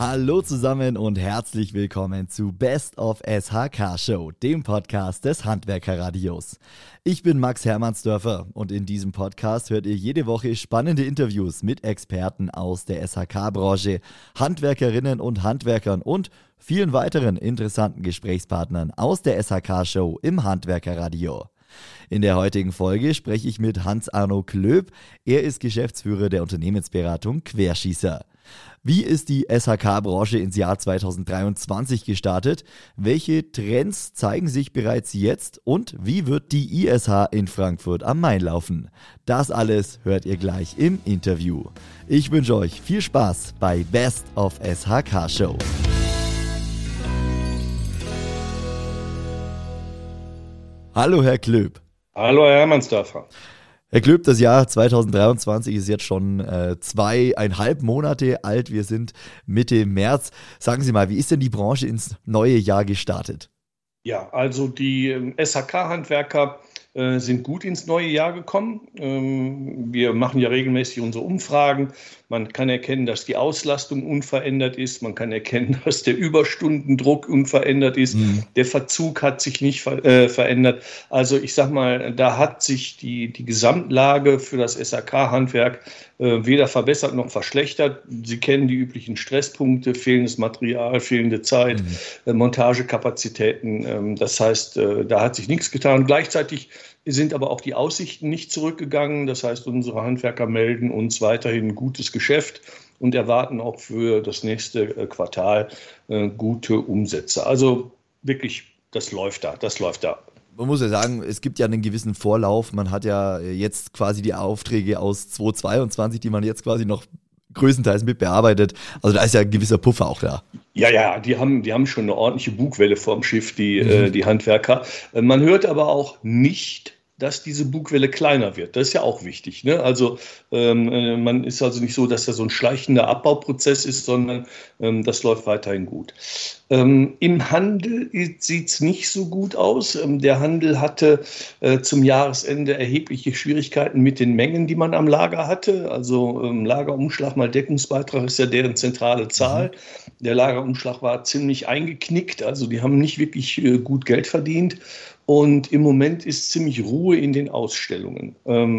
Hallo zusammen und herzlich willkommen zu Best of SHK Show, dem Podcast des Handwerkerradios. Ich bin Max Hermannsdörfer und in diesem Podcast hört ihr jede Woche spannende Interviews mit Experten aus der SHK-Branche, Handwerkerinnen und Handwerkern und vielen weiteren interessanten Gesprächspartnern aus der SHK Show im Handwerkerradio. In der heutigen Folge spreche ich mit Hans-Arno Klöb. Er ist Geschäftsführer der Unternehmensberatung Querschießer. Wie ist die SHK-Branche ins Jahr 2023 gestartet? Welche Trends zeigen sich bereits jetzt? Und wie wird die ISH in Frankfurt am Main laufen? Das alles hört ihr gleich im Interview. Ich wünsche euch viel Spaß bei Best of SHK Show. Hallo Herr Klöb. Hallo Herr Hermannsdörfer. Herr Klöb, das Jahr 2023 ist jetzt schon 2,5 Monate alt. Wir sind Mitte März. Sagen Sie mal, wie ist denn die Branche ins neue Jahr gestartet? Ja, also die SHK-Handwerker sind gut ins neue Jahr gekommen. Wir machen ja regelmäßig unsere Umfragen. Man kann erkennen, dass die Auslastung unverändert ist. Man kann erkennen, dass der Überstundendruck unverändert ist. Der Verzug hat sich nicht verändert. Also ich sag mal, da hat sich die Gesamtlage für das SHK-Handwerk weder verbessert noch verschlechtert. Sie kennen die üblichen Stresspunkte, fehlendes Material, fehlende Zeit, Montagekapazitäten. Das heißt, da hat sich nichts getan. Gleichzeitig sind aber auch die Aussichten nicht zurückgegangen. Das heißt, unsere Handwerker melden uns weiterhin gutes Geschäft und erwarten auch für das nächste Quartal gute Umsätze. Also wirklich, das läuft da. Man muss ja sagen, es gibt ja einen gewissen Vorlauf. Man hat ja jetzt quasi die Aufträge aus 2022, die man jetzt quasi noch größtenteils mit bearbeitet. Also da ist ja ein gewisser Puffer auch da. Ja, die haben schon eine ordentliche Bugwelle vorm Schiff, die Handwerker. Man hört aber auch nicht, dass diese Bugwelle kleiner wird. Das ist ja auch wichtig, ne? Also man ist also nicht so, dass da so ein schleichender Abbauprozess ist, sondern das läuft weiterhin gut. Im Handel sieht es nicht so gut aus. Der Handel hatte zum Jahresende erhebliche Schwierigkeiten mit den Mengen, die man am Lager hatte. Also Lagerumschlag mal Deckungsbeitrag ist ja deren zentrale Zahl. Der Lagerumschlag war ziemlich eingeknickt, also die haben nicht wirklich gut Geld verdient. Und im Moment ist ziemlich Ruhe in den Ausstellungen.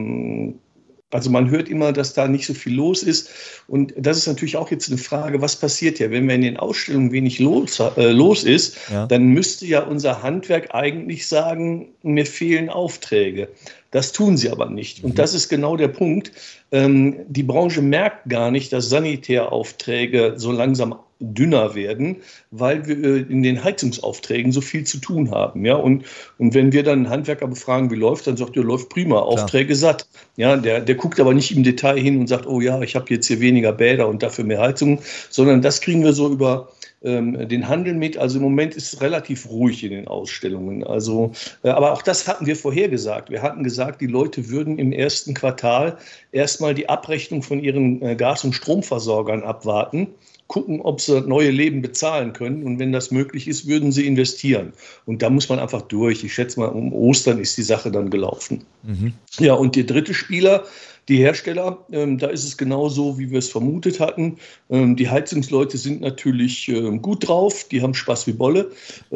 Also man hört immer, dass da nicht so viel los ist. Und das ist natürlich auch jetzt eine Frage, was passiert ja, wenn in den Ausstellungen wenig los ist, dann müsste ja unser Handwerk eigentlich sagen, mir fehlen Aufträge. Das tun sie aber nicht. Und das ist genau der Punkt. Die Branche merkt gar nicht, dass Sanitäraufträge so langsam dünner werden, weil wir in den Heizungsaufträgen so viel zu tun haben. Ja? Und wenn wir dann einen Handwerker befragen, wie läuft, dann sagt er, läuft prima, Aufträge satt. Ja, der guckt aber nicht im Detail hin und sagt, oh ja, ich habe jetzt hier weniger Bäder und dafür mehr Heizungen, sondern das kriegen wir so über den Handel mit. Also im Moment ist es relativ ruhig in den Ausstellungen. Also, aber auch das hatten wir vorhergesagt. Wir hatten gesagt, die Leute würden im ersten Quartal erstmal die Abrechnung von ihren Gas- und Stromversorgern abwarten, gucken, ob sie neue Leben bezahlen können. Und wenn das möglich ist, würden sie investieren. Und da muss man einfach durch. Ich schätze mal, um Ostern ist die Sache dann gelaufen. Ja, und der dritte Spieler, die Hersteller, da ist es genauso, wie wir es vermutet hatten. Die Heizungsleute sind natürlich gut drauf, die haben Spaß wie Bolle.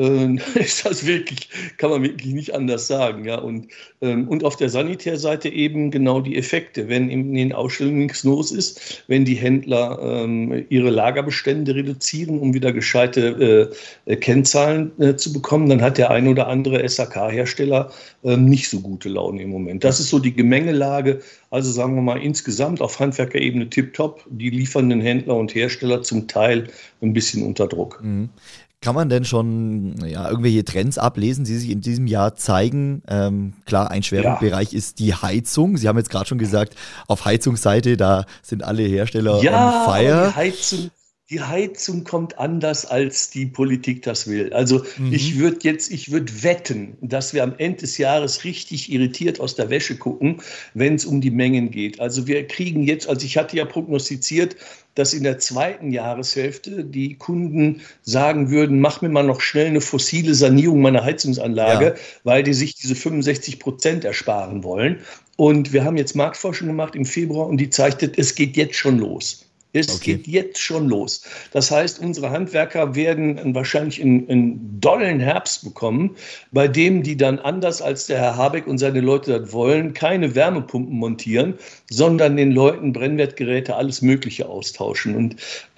Ist das wirklich, kann man wirklich nicht anders sagen. Ja? Und auf der Sanitärseite eben genau die Effekte. Wenn in den Ausstellungen nichts los ist, wenn die Händler ihre Lagerbestände reduzieren, um wieder gescheite Kennzahlen zu bekommen, dann hat der ein oder andere SHK-Hersteller nicht so gute Laune im Moment. Das ist so die Gemengelage. Also sagen wir mal insgesamt auf Handwerkerebene tipptopp, die liefernden Händler und Hersteller zum Teil ein bisschen unter Druck. Kann man denn schon irgendwelche Trends ablesen, die sich in diesem Jahr zeigen? Klar, ein Schwerpunktbereich ist die Heizung. Sie haben jetzt gerade schon gesagt, auf Heizungsseite, da sind alle Hersteller on fire. Die Heizung kommt anders, als die Politik das will. Also ich würde wetten, dass wir am Ende des Jahres richtig irritiert aus der Wäsche gucken, wenn es um die Mengen geht. Also wir kriegen jetzt, also ich hatte ja prognostiziert, dass in der zweiten Jahreshälfte die Kunden sagen würden, mach mir mal noch schnell eine fossile Sanierung meiner Heizungsanlage, weil die sich diese 65% ersparen wollen. Und wir haben jetzt Marktforschung gemacht im Februar und die zeigt, es geht jetzt schon los. Es geht jetzt schon los. Das heißt, unsere Handwerker werden wahrscheinlich einen dollen Herbst bekommen, bei dem die dann anders als der Herr Habeck und seine Leute das wollen, keine Wärmepumpen montieren, sondern den Leuten Brennwertgeräte, alles Mögliche austauschen. Und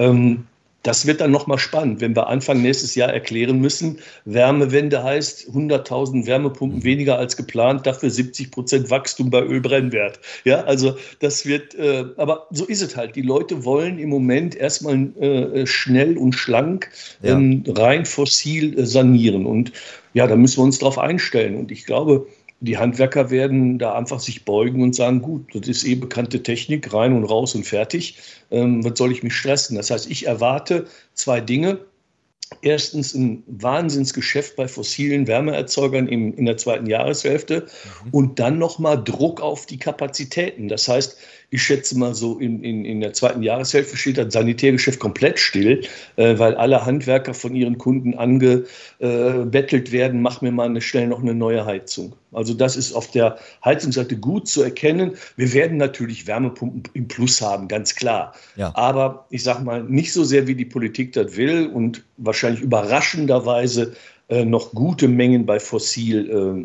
das wird dann nochmal spannend, wenn wir Anfang nächstes Jahr erklären müssen, Wärmewende heißt 100.000 Wärmepumpen weniger als geplant, dafür 70% Wachstum bei Ölbrennwert. Ja, also das wird, aber so ist es halt. Die Leute wollen im Moment erstmal schnell und schlank rein fossil sanieren. Und ja, da müssen wir uns drauf einstellen. Und ich glaube, die Handwerker werden da einfach sich beugen und sagen, gut, das ist bekannte Technik, rein und raus und fertig. Was soll ich mich stressen? Das heißt, ich erwarte 2 Dinge. Erstens ein Wahnsinnsgeschäft bei fossilen Wärmeerzeugern in der 2. Jahreshälfte und dann nochmal Druck auf die Kapazitäten. Das heißt, ich schätze mal so, in der 2. Jahreshälfte steht das Sanitärgeschäft komplett still, weil alle Handwerker von ihren Kunden angebettelt werden, mach mir mal schnell noch eine neue Heizung. Also das ist auf der Heizungsseite gut zu erkennen. Wir werden natürlich Wärmepumpen im Plus haben, ganz klar. Ja. Aber ich sage mal, nicht so sehr, wie die Politik das will und wahrscheinlich überraschenderweise noch gute Mengen bei Fossil,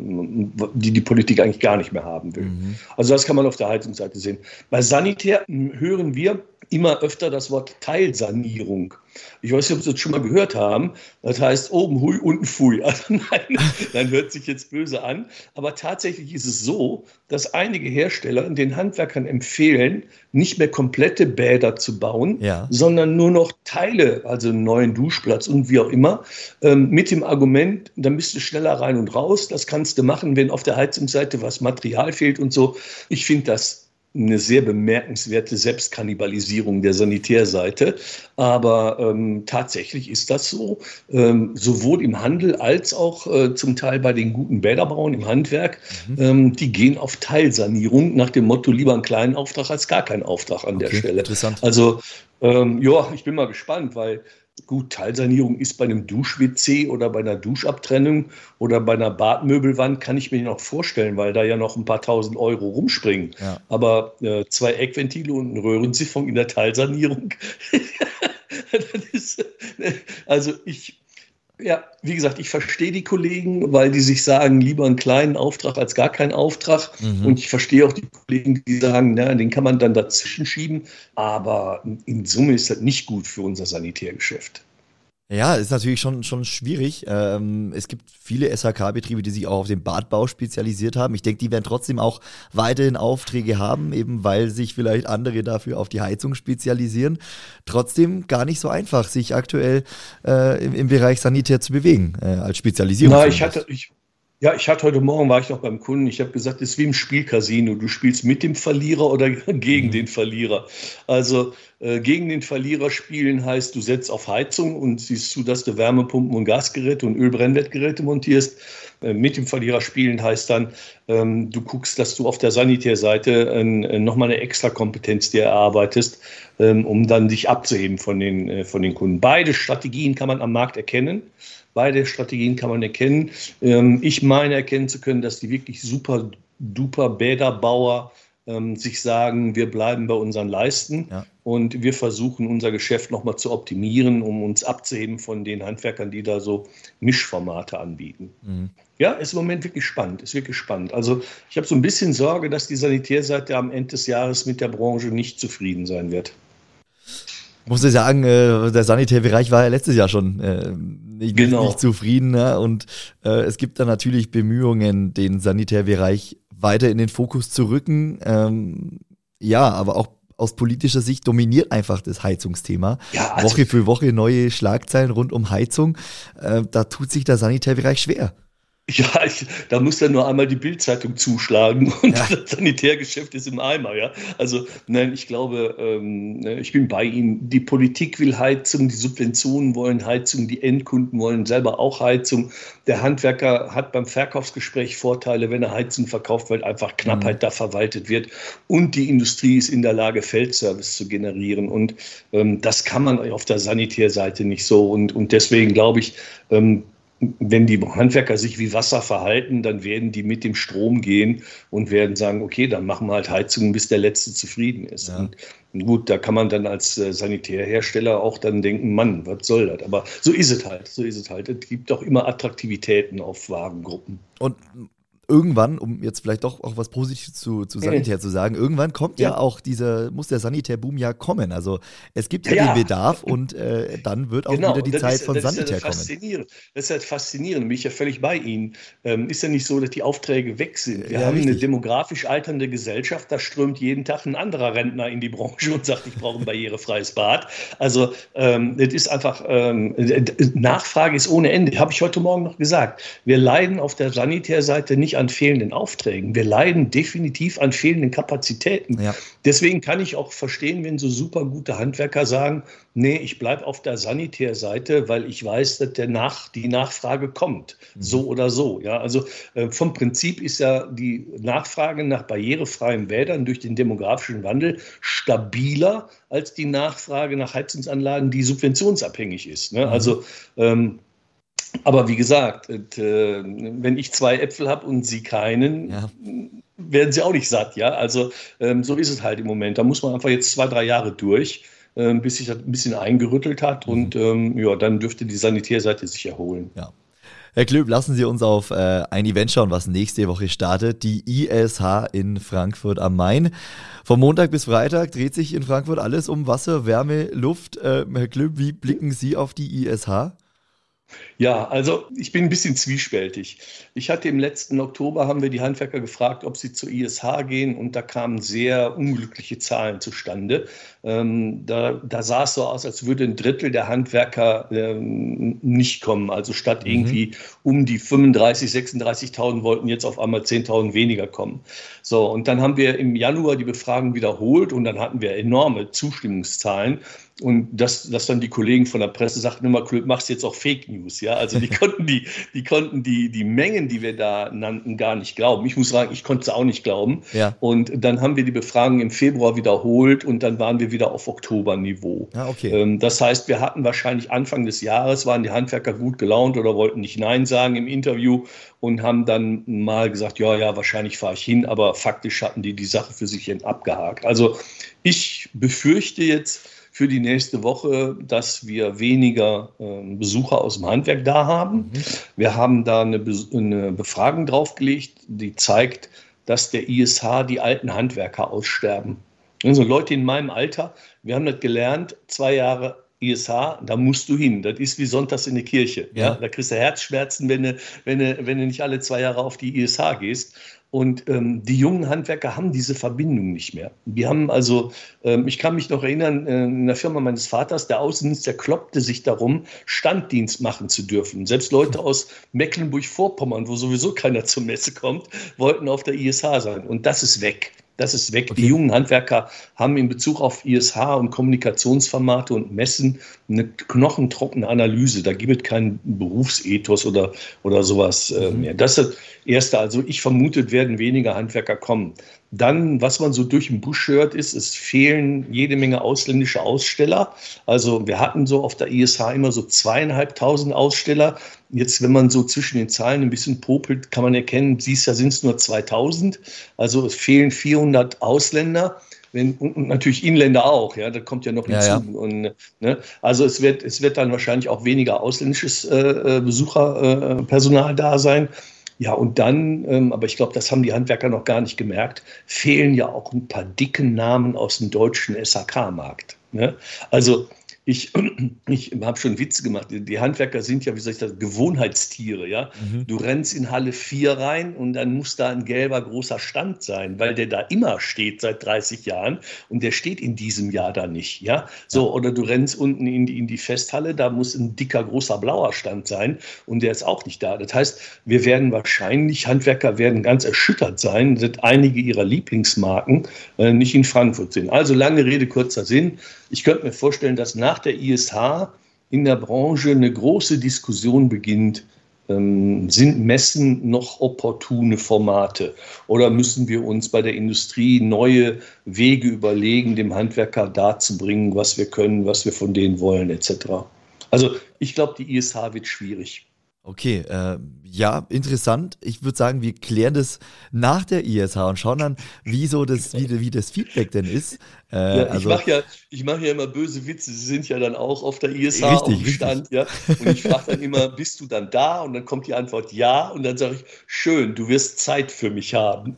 die Politik eigentlich gar nicht mehr haben will. Also das kann man auf der Heizungsseite sehen. Bei Sanitär hören wir immer öfter das Wort Teilsanierung. Ich weiß nicht, ob Sie das schon mal gehört haben. Das heißt oben hui, unten fui. Also nein, hört sich jetzt böse an. Aber tatsächlich ist es so, dass einige Hersteller den Handwerkern empfehlen, nicht mehr komplette Bäder zu bauen, sondern nur noch Teile, also einen neuen Duschplatz und wie auch immer, mit dem Argument, dann bist du schneller rein und raus. Das kannst du machen, wenn auf der Heizungsseite was Material fehlt und so. Ich finde das eine sehr bemerkenswerte Selbstkannibalisierung der Sanitärseite. Aber tatsächlich ist das so, sowohl im Handel als auch zum Teil bei den guten Bäderbauern im Handwerk. Die gehen auf Teilsanierung nach dem Motto, lieber einen kleinen Auftrag als gar keinen Auftrag an der Stelle. Interessant. Also ich bin mal gespannt, weil gut, Teilsanierung ist bei einem Dusch-WC oder bei einer Duschabtrennung oder bei einer Badmöbelwand, kann ich mir noch vorstellen, weil da ja noch ein paar tausend Euro rumspringen. Ja. Aber 2 Eckventile und ein Röhrensiphon in der Teilsanierung, das ist, also wie gesagt, ich verstehe die Kollegen, weil die sich sagen, lieber einen kleinen Auftrag als gar keinen Auftrag. Und ich verstehe auch die Kollegen, die sagen, den kann man dann dazwischen schieben. Aber in Summe ist das nicht gut für unser Sanitärgeschäft. Ja, ist natürlich schon schwierig. Es gibt viele SHK-Betriebe, die sich auch auf den Badbau spezialisiert haben. Ich denke, die werden trotzdem auch weiterhin Aufträge haben, eben weil sich vielleicht andere dafür auf die Heizung spezialisieren. Trotzdem gar nicht so einfach, sich aktuell im Bereich Sanitär zu bewegen, als Spezialisierung. Ich hatte heute Morgen, war ich noch beim Kunden, ich habe gesagt, es ist wie im Spielcasino, du spielst mit dem Verlierer oder gegen den Verlierer. Also gegen den Verlierer spielen heißt, du setzt auf Heizung und siehst zu, dass du Wärmepumpen und Gasgeräte und Ölbrennwertgeräte montierst. Mit dem Verlierer spielen heißt dann, du guckst, dass du auf der Sanitärseite nochmal eine extra Kompetenz dir erarbeitest, um dann dich abzuheben von den Kunden. Beide Strategien kann man am Markt erkennen. Beide Strategien kann man erkennen. Ich meine erkennen zu können, dass die wirklich super duper Bäderbauer sich sagen, wir bleiben bei unseren Leisten und wir versuchen unser Geschäft nochmal zu optimieren, um uns abzuheben von den Handwerkern, die da so Mischformate anbieten. Ja, ist im Moment wirklich spannend, Also ich habe so ein bisschen Sorge, dass die Sanitärseite am Ende des Jahres mit der Branche nicht zufrieden sein wird. Muss ich sagen, der Sanitärbereich war ja letztes Jahr schon nicht zufrieden. Ne? Und es gibt da natürlich Bemühungen, den Sanitärbereich weiter in den Fokus zu rücken. Aber auch aus politischer Sicht dominiert einfach das Heizungsthema. Ja, also Woche für Woche neue Schlagzeilen rund um Heizung. Da tut sich der Sanitärbereich schwer. Ja, da muss dann nur einmal die Bild-Zeitung zuschlagen und das Sanitärgeschäft ist im Eimer. Ja? Also nein, ich glaube, ich bin bei Ihnen. Die Politik will Heizung, die Subventionen wollen Heizung, die Endkunden wollen selber auch Heizung. Der Handwerker hat beim Verkaufsgespräch Vorteile, wenn er Heizung verkauft, weil einfach Knappheit da verwaltet wird. Und die Industrie ist in der Lage, Feldservice zu generieren. Und das kann man auf der Sanitärseite nicht so. Und deswegen glaube ich, wenn die Handwerker sich wie Wasser verhalten, dann werden die mit dem Strom gehen und werden sagen, okay, dann machen wir halt Heizungen, bis der Letzte zufrieden ist. Ja. Und gut, da kann man dann als Sanitärhersteller auch dann denken, Mann, was soll das? Aber so ist es halt, Es gibt auch immer Attraktivitäten auf Warengruppen. Und irgendwann, um jetzt vielleicht doch auch was Positives zu Sanitär zu sagen, irgendwann kommt ja auch muss der Sanitärboom ja kommen. Also es gibt ja den Bedarf und dann wird auch wieder die Zeit von Sanitär kommen. Das ist halt faszinierend, bin ich ja völlig bei Ihnen. Ist ja nicht so, dass die Aufträge weg sind. Wir haben richtig. eine demografisch alternde Gesellschaft, da strömt jeden Tag ein anderer Rentner in die Branche und sagt, ich brauche ein barrierefreies Bad. Also das ist einfach, Nachfrage ist ohne Ende. Habe ich heute Morgen noch gesagt. Wir leiden auf der Sanitärseite nicht an fehlenden Aufträgen. Wir leiden definitiv an fehlenden Kapazitäten. Ja. Deswegen kann ich auch verstehen, wenn so super gute Handwerker sagen, nee, ich bleibe auf der Sanitärseite, weil ich weiß, dass die Nachfrage kommt. So oder so. Ja, also vom Prinzip ist ja die Nachfrage nach barrierefreien Bädern durch den demografischen Wandel stabiler als die Nachfrage nach Heizungsanlagen, die subventionsabhängig ist. Ne? Also aber wie gesagt, wenn ich 2 Äpfel habe und Sie keinen, werden Sie auch nicht satt. Ja? Also so ist es halt im Moment. Da muss man einfach jetzt 2, 3 Jahre durch, bis sich das ein bisschen eingerüttelt hat. Und dann dürfte die Sanitärseite sich erholen. Ja. Herr Klöb, lassen Sie uns auf ein Event schauen, was nächste Woche startet. Die ISH in Frankfurt am Main. Vom Montag bis Freitag dreht sich in Frankfurt alles um Wasser, Wärme, Luft. Herr Klöb, wie blicken Sie auf die ISH? Ja, also ich bin ein bisschen zwiespältig. Ich hatte im letzten Oktober, haben wir die Handwerker gefragt, ob sie zur ISH gehen, und da kamen sehr unglückliche Zahlen zustande. Da sah es so aus, als würde ein Drittel der Handwerker nicht kommen. Also statt irgendwie um die 35.000, 36.000 wollten jetzt auf einmal 10.000 weniger kommen. So, und dann haben wir im Januar die Befragung wiederholt und dann hatten wir enorme Zustimmungszahlen. Und dass dann die Kollegen von der Presse sagten immer, Klöb, machst jetzt auch Fake News, ja? Also die konnten die Mengen, die wir da nannten, gar nicht glauben. Ich muss sagen, ich konnte es auch nicht glauben. Ja. Und dann haben wir die Befragung im Februar wiederholt und dann waren wir wieder auf Oktoberniveau. Ah, okay. Das heißt, wir hatten wahrscheinlich Anfang des Jahres, waren die Handwerker gut gelaunt oder wollten nicht Nein sagen im Interview und haben dann mal gesagt, ja, wahrscheinlich fahre ich hin, aber faktisch hatten die Sache für sich abgehakt. Also ich befürchte jetzt für die nächste Woche, dass wir weniger Besucher aus dem Handwerk da haben. Wir haben da eine Befragung draufgelegt, die zeigt, dass der ISH die alten Handwerker aussterben. Also Leute in meinem Alter, wir haben das gelernt, 2 Jahre ISH, da musst du hin. Das ist wie sonntags in die Kirche. Ja? Da kriegst du Herzschmerzen, wenn du nicht alle 2 Jahre auf die ISH gehst. Und die jungen Handwerker haben diese Verbindung nicht mehr. Die haben also, ich kann mich noch erinnern, in der Firma meines Vaters, der Außendienst, der kloppte sich darum, Standdienst machen zu dürfen. Selbst Leute aus Mecklenburg-Vorpommern, wo sowieso keiner zur Messe kommt, wollten auf der ISH sein. Und das ist weg. Das ist weg. Okay. Die jungen Handwerker haben in Bezug auf ISH und Kommunikationsformate und Messen eine knochentrockene Analyse. Da gibt es keinen Berufsethos oder sowas mehr. Das ist das Erste. Also ich vermute, es werden weniger Handwerker kommen. Dann, was man so durch den Busch hört, ist, es fehlen jede Menge ausländische Aussteller. Also wir hatten so auf der ISH immer so 2.500 Aussteller. Jetzt, wenn man so zwischen den Zahlen ein bisschen popelt, kann man erkennen, dieses Jahr sind es nur 2.000. Also es fehlen 400 Ausländer. Und natürlich Inländer auch, ja, das kommt ja noch hinzu. Ja. Und, ne, also es wird dann wahrscheinlich auch weniger ausländisches Besucherpersonal da sein. Ja, und dann, aber ich glaube, das haben die Handwerker noch gar nicht gemerkt, fehlen ja auch ein paar dicken Namen aus dem deutschen SHK-Markt. Ne? Also ich habe schon Witze gemacht. Die Handwerker sind ja, wie soll ich das, Gewohnheitstiere. Ja? Du rennst in Halle 4 rein und dann muss da ein gelber großer Stand sein, weil der da immer steht seit 30 Jahren und der steht in diesem Jahr da nicht. Ja? So, oder du rennst unten in die Festhalle, da muss ein dicker großer blauer Stand sein und der ist auch nicht da. Das heißt, Handwerker werden ganz erschüttert sein, dass einige ihrer Lieblingsmarken nicht in Frankfurt sind. Also lange Rede, kurzer Sinn. Ich könnte mir vorstellen, dass nach der ISH in der Branche eine große Diskussion beginnt. Sind Messen noch opportune Formate? Oder müssen wir uns bei der Industrie neue Wege überlegen, dem Handwerker darzubringen, was wir können, was wir von denen wollen, etc.? Also ich glaube, die ISH wird schwierig. Okay, ja, interessant. Ich würde sagen, wir klären das nach der ISH und schauen dann, wie das Feedback denn ist. Ja, ich mach ja immer böse Witze. Sie sind ja dann auch auf der ISH auf Richtig, dem richtig. Stand, ja. Und ich frage dann immer, bist du dann da? Und dann kommt die Antwort ja. Und dann sage ich, schön, du wirst Zeit für mich haben.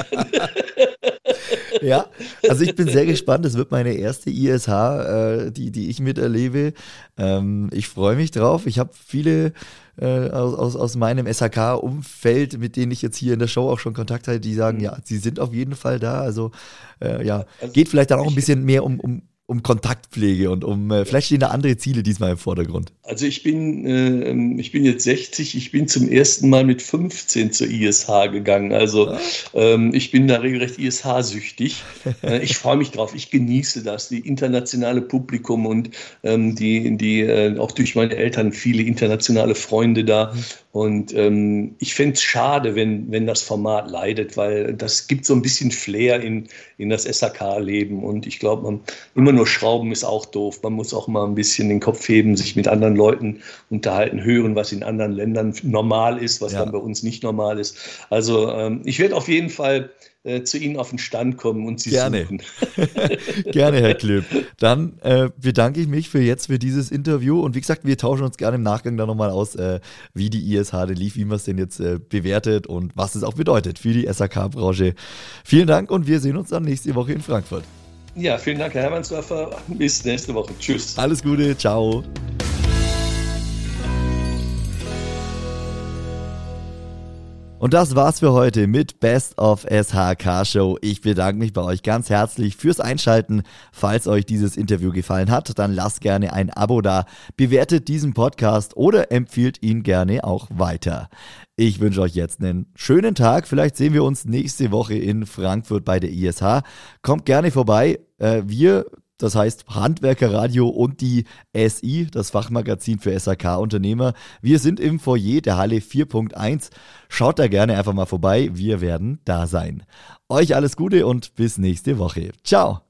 Ja, also ich bin sehr gespannt. Das wird meine erste ISH, die ich miterlebe. Ich freue mich drauf. Ich habe viele aus meinem SHK-Umfeld, mit denen ich jetzt hier in der Show auch schon Kontakt hatte, die sagen, ja, sie sind auf jeden Fall da. Also ja, Also geht vielleicht dann auch ein ich, bisschen mehr um Kontaktpflege und vielleicht stehen da andere Ziele diesmal im Vordergrund. Also ich bin jetzt 60, ich bin zum ersten Mal mit 15 zur ISH gegangen. Also Ah, ich bin da regelrecht ISH-süchtig. Ich freue mich drauf, ich genieße das, die internationale Publikum und auch durch meine Eltern viele internationale Freunde da. mhm. Und ich fände es schade, wenn das Format leidet, weil das gibt so ein bisschen Flair in das SHK-Leben. Und ich glaube, immer nur schrauben ist auch doof. Man muss auch mal ein bisschen den Kopf heben, sich mit anderen Leuten unterhalten, hören, was in anderen Ländern normal ist, was dann Ja. bei uns nicht normal ist. Also ich werde auf jeden Fall zu Ihnen auf den Stand kommen und Sie Gerne. suchen. Gerne, Herr Klipp. Dann bedanke ich mich für dieses Interview und wie gesagt, wir tauschen uns gerne im Nachgang dann nochmal aus, wie die ISH denn lief, wie man es denn jetzt bewertet und was es auch bedeutet für die SHK-Branche. Vielen Dank und wir sehen uns dann nächste Woche in Frankfurt. Ja, vielen Dank, Herr Hermannsdörfer. Bis nächste Woche. Tschüss. Alles Gute, ciao. Und das war's für heute mit Best of SHK Show. Ich bedanke mich bei euch ganz herzlich fürs Einschalten. Falls euch dieses Interview gefallen hat, dann lasst gerne ein Abo da, bewertet diesen Podcast oder empfiehlt ihn gerne auch weiter. Ich wünsche euch jetzt einen schönen Tag. Vielleicht sehen wir uns nächste Woche in Frankfurt bei der ISH. Kommt gerne vorbei. Das heißt Handwerkerradio und die SI, das Fachmagazin für SHK-Unternehmer. Wir sind im Foyer der Halle 4.1. Schaut da gerne einfach mal vorbei. Wir werden da sein. Euch alles Gute und bis nächste Woche. Ciao.